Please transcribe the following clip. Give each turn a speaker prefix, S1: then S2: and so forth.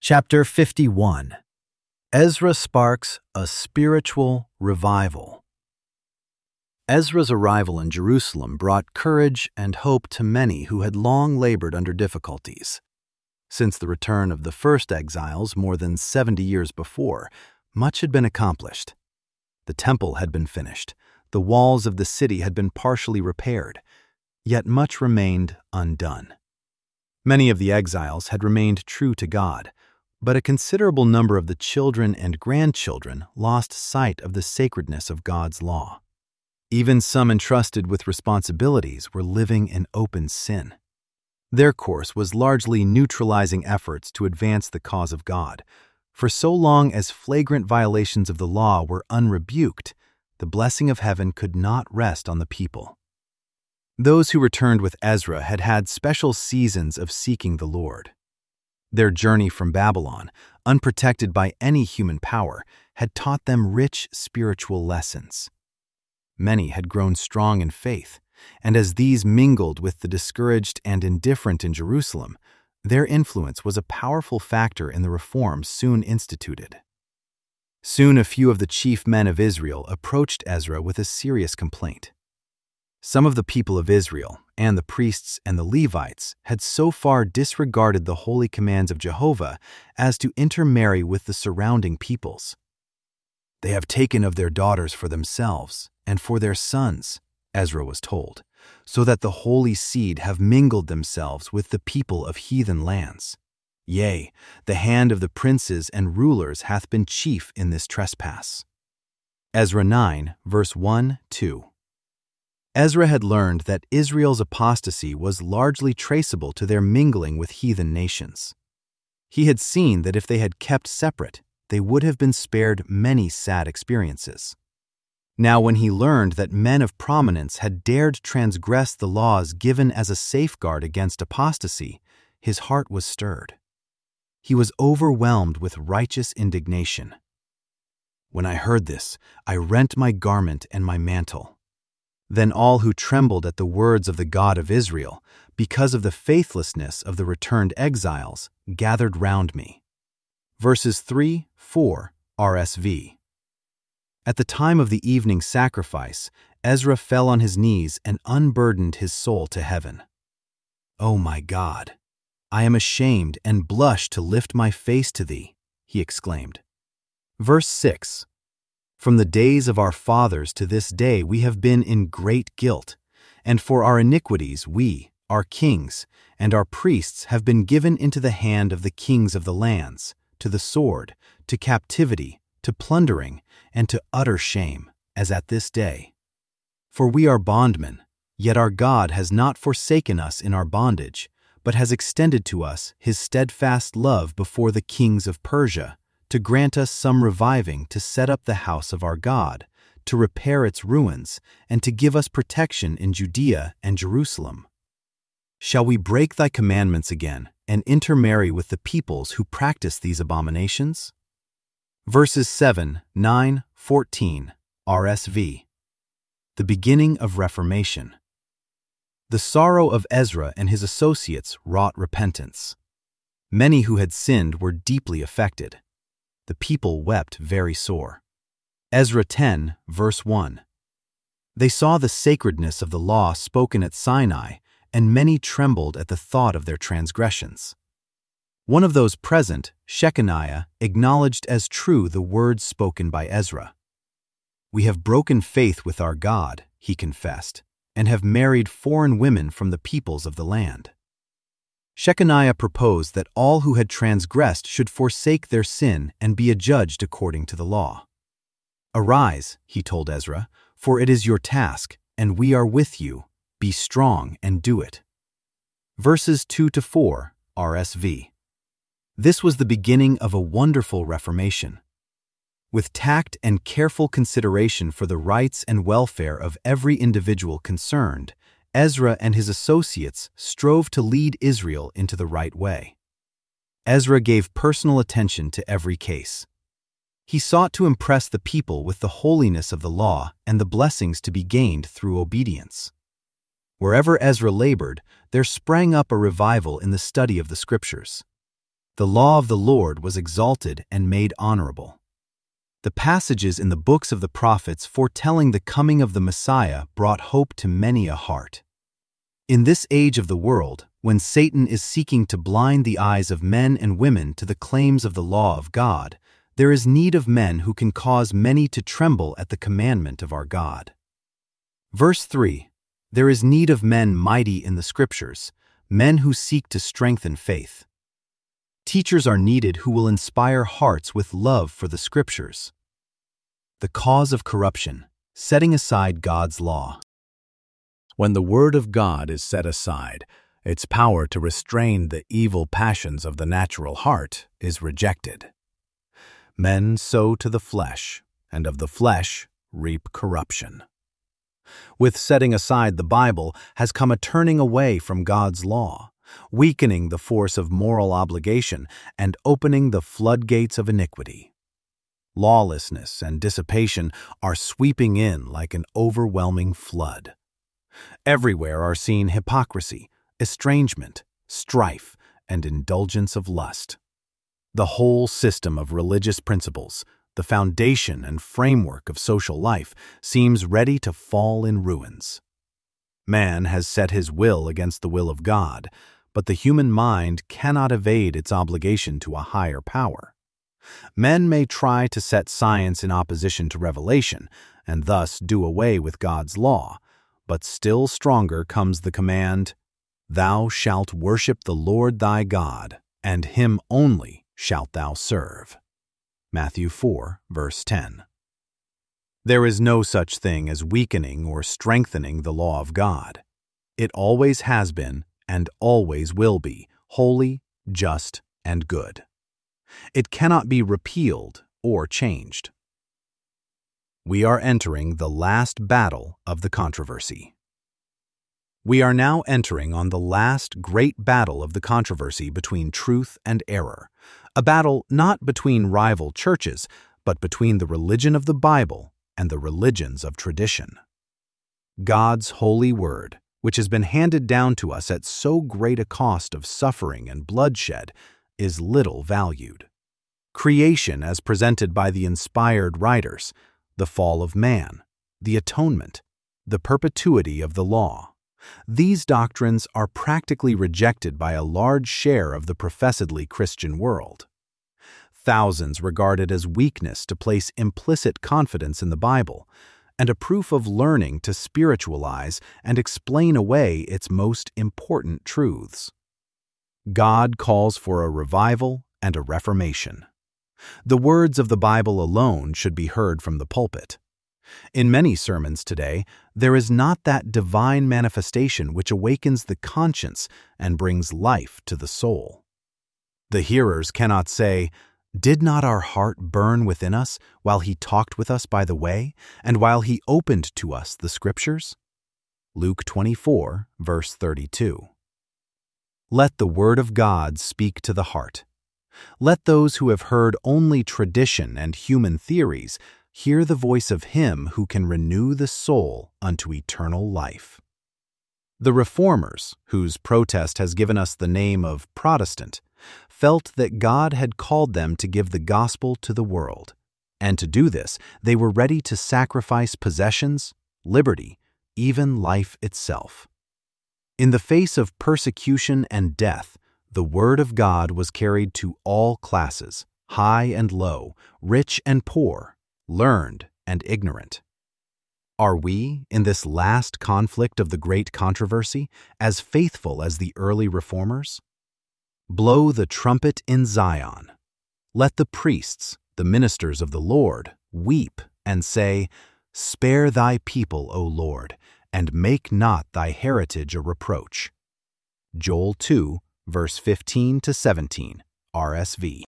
S1: Chapter 51. Ezra sparks a spiritual revival. Ezra's arrival in Jerusalem brought courage and hope to many who had long labored under difficulties. Since the return of the first exiles more than 70 years before, much had been accomplished. The temple had been finished, the walls of the city had been partially repaired, yet much remained undone. Many of the exiles had remained true to God, but a considerable number of the children and grandchildren lost sight of the sacredness of God's law. Even some entrusted with responsibilities were living in open sin. Their course was largely neutralizing efforts to advance the cause of God. For so long as flagrant violations of the law were unrebuked, the blessing of heaven could not rest on the people. Those who returned with Ezra had had special seasons of seeking the Lord. Their journey from Babylon, unprotected by any human power, had taught them rich spiritual lessons. Many had grown strong in faith, and as these mingled with the discouraged and indifferent in Jerusalem, their influence was a powerful factor in the reforms soon instituted. Soon a few of the chief men of Israel approached Ezra with a serious complaint. Some of the people of Israel, and the priests and the Levites, had so far disregarded the holy commands of Jehovah as to intermarry with the surrounding peoples. "They have taken of their daughters for themselves and for their sons," Ezra was told, "so that the holy seed have mingled themselves with the people of heathen lands. Yea, the hand of the princes and rulers hath been chief in this trespass." Ezra 9, verse 1-2. Ezra had learned that Israel's apostasy was largely traceable to their mingling with heathen nations. He had seen that if they had kept separate, they would have been spared many sad experiences. Now, when he learned that men of prominence had dared transgress the laws given as a safeguard against apostasy, his heart was stirred. He was overwhelmed with righteous indignation. "When I heard this, I rent my garment and my mantle. Then all who trembled at the words of the God of Israel, because of the faithlessness of the returned exiles, gathered round me." Verses 3-4, RSV. At the time of the evening sacrifice, Ezra fell on his knees and unburdened his soul to heaven. "O my God, I am ashamed and blush to lift my face to thee," he exclaimed. Verse 6. "From the days of our fathers to this day we have been in great guilt, and for our iniquities we, our kings, and our priests have been given into the hand of the kings of the lands, to the sword, to captivity, to plundering, and to utter shame, as at this day. For we are bondmen, yet our God has not forsaken us in our bondage, but has extended to us his steadfast love before the kings of Persia, to grant us some reviving to set up the house of our God, to repair its ruins, and to give us protection in Judea and Jerusalem. Shall we break thy commandments again and intermarry with the peoples who practice these abominations?" Verses 7, 9, 14, RSV. The beginning of Reformation. The sorrow of Ezra and his associates wrought repentance. Many who had sinned were deeply affected. The people wept very sore. Ezra 10, verse 1. They saw the sacredness of the law spoken at Sinai, and many trembled at the thought of their transgressions. One of those present, Shechaniah, acknowledged as true the words spoken by Ezra. "We have broken faith with our God," he confessed, "and have married foreign women from the peoples of the land." Shechaniah proposed that all who had transgressed should forsake their sin and be adjudged according to the law. "Arise," he told Ezra, "for it is your task, and we are with you. Be strong and do it." Verses 2-4, RSV. This was the beginning of a wonderful reformation. With tact and careful consideration for the rights and welfare of every individual concerned, Ezra and his associates strove to lead Israel into the right way. Ezra gave personal attention to every case. He sought to impress the people with the holiness of the law and the blessings to be gained through obedience. Wherever Ezra labored, there sprang up a revival in the study of the Scriptures. The law of the Lord was exalted and made honorable. The passages in the books of the prophets foretelling the coming of the Messiah brought hope to many a heart. In this age of the world, when Satan is seeking to blind the eyes of men and women to the claims of the law of God, there is need of men who can cause many to tremble at the commandment of our God. Verse 3. There is need of men mighty in the Scriptures, men who seek to strengthen faith. Teachers are needed who will inspire hearts with love for the Scriptures. The cause of corruption, setting aside God's law.
S2: When the Word of God is set aside, its power to restrain the evil passions of the natural heart is rejected. Men sow to the flesh, and of the flesh reap corruption. With setting aside the Bible has come a turning away from God's law, weakening the force of moral obligation and opening the floodgates of iniquity. Lawlessness and dissipation are sweeping in like an overwhelming flood. Everywhere are seen hypocrisy, estrangement, strife, and indulgence of lust. The whole system of religious principles, the foundation and framework of social life, seems ready to fall in ruins. Man has set his will against the will of God, but the human mind cannot evade its obligation to a higher power. Men may try to set science in opposition to revelation, and thus do away with God's law, but still stronger comes the command, "Thou shalt worship the Lord thy God, and him only shalt thou serve." Matthew 4, verse 10. There is no such thing as weakening or strengthening the law of God. It always has been and always will be holy, just, and good. It cannot be repealed or changed. We are entering the last battle of the controversy. We are now entering on the last great battle of the controversy between truth and error, a battle not between rival churches, but between the religion of the Bible and the religions of tradition. God's holy word, which has been handed down to us at so great a cost of suffering and bloodshed, is little valued. Creation as presented by the inspired writers, the fall of man, the atonement, the perpetuity of the law. These doctrines are practically rejected by a large share of the professedly Christian world. Thousands regard it as weakness to place implicit confidence in the Bible, and a proof of learning to spiritualize and explain away its most important truths. God calls for a revival and a reformation. The words of the Bible alone should be heard from the pulpit. In many sermons today, there is not that divine manifestation which awakens the conscience and brings life to the soul. The hearers cannot say, "Did not our heart burn within us while he talked with us by the way, and while he opened to us the Scriptures?" Luke 24, verse 32. Let the Word of God speak to the heart. Let those who have heard only tradition and human theories hear the voice of Him who can renew the soul unto eternal life. The Reformers, whose protest has given us the name of Protestant, felt that God had called them to give the gospel to the world, and to do this they were ready to sacrifice possessions, liberty, even life itself. In the face of persecution and death, the Word of God was carried to all classes, high and low, rich and poor, learned and ignorant. Are we, in this last conflict of the great controversy, as faithful as the early Reformers? Blow the trumpet in Zion. Let the priests, the ministers of the Lord, weep and say, "Spare thy people, O Lord, and make not thy heritage a reproach." Joel 2, verse 15 to 17, RSV.